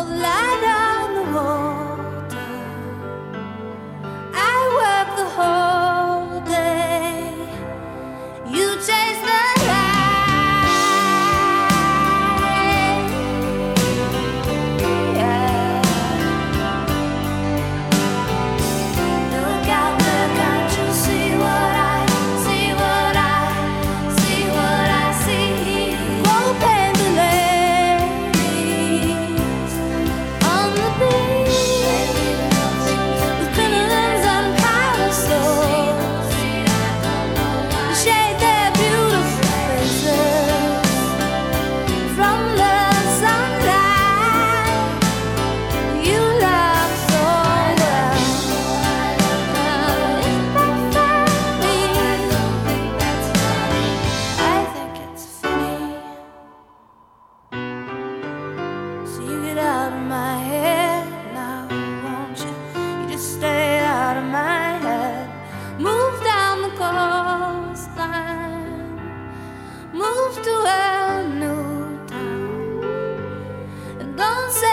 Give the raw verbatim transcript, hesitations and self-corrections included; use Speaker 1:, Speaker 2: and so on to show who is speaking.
Speaker 1: light on the water. I work the whole day. You chase the light. Yeah. Look out, look out, you see what I see, what I see, what I see. Open the ladies on the beach with crinolines and parasols. Shade their beautiful faces from the sunlight. You love so well. I think it's funny. So you get out of my head now, won't you? You just stay out of my head. Move down the coastline, move to a new town, and don't say